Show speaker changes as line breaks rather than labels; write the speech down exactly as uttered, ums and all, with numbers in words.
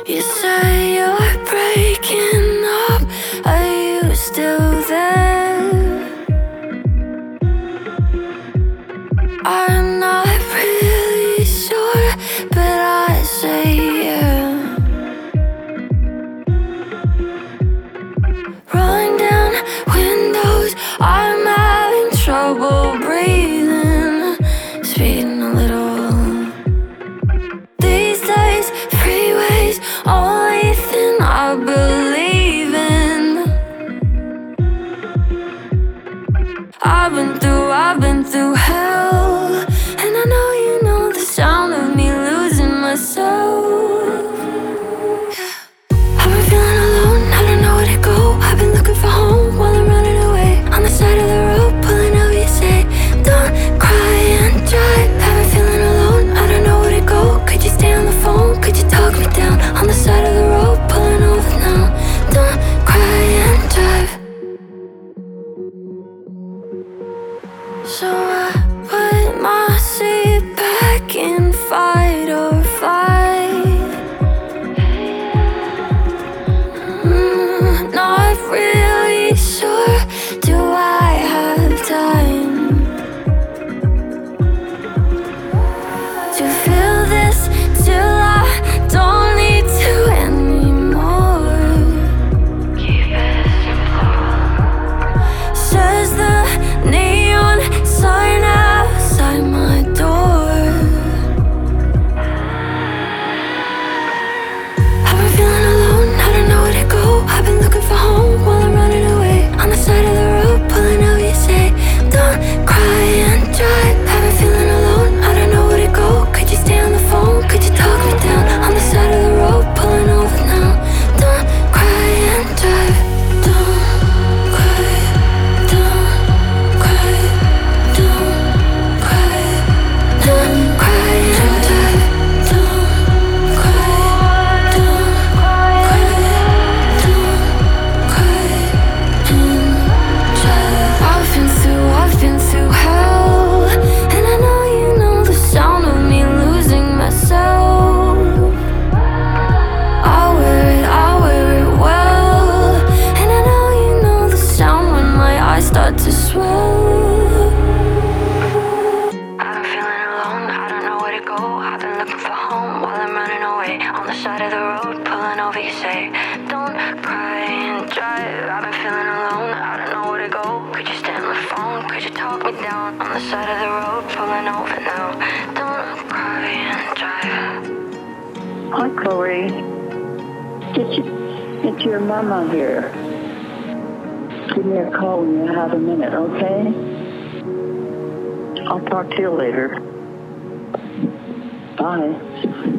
You say you're breaking up, are you still there? I'm not really sure, but I say yeah. Rolling down windows, I'm having trouble breathing, speeding a little. These days, freeways, only thing I believe in. I've been through, I've been through hell, and I know you know the sound of me losing myself. I've been feeling alone, I don't know where to go. I've been looking for home while I'm running away. On the side of the road, pulling over, you say, don't cry and drive. I've been feeling alone, I don't know where to go. Could you stay on the phone, could you talk me down? On the side of the road, pulling over now. Don't cry and drive. So I put my seat back in fight or flight. mm, Not really sure, do I have time to feel this till I don't need to anymore? Keep it simple, says the neon sign outside my door. I've been feeling alone, I don't know where to go. I've been looking for home while I'm running away. On the side of the road, pulling over, you say, don't cry and drive. I've been feeling alone, I don't know where to go. Could you stay on the phone, could you talk me down? On the side of the road, pulling over now. Don't cry and drive. Don't cry, don't cry, don't cry, don't cry and drive. Don't cry, don't cry, don't cry and drive. I've been through, I've been through hell, and I know you know the sound of me losing myself. I'll wear it, I'll wear it well, and I know you know the sound when my eyes start to swell. I've been feeling alone, I don't know where to go. I've been looking for home while I'm running away. On the side of the road, pulling over, you say, don't cry and drive. I've been feeling alone, I don't know where to go. Could you stay on the phone, could you talk me down? On the side of the road, pulling over now. Don't cry and drive.
Hi, Chloe. Get, you, get your mama here. Give me a call when you have a minute, okay? I'll talk to you later. Bye.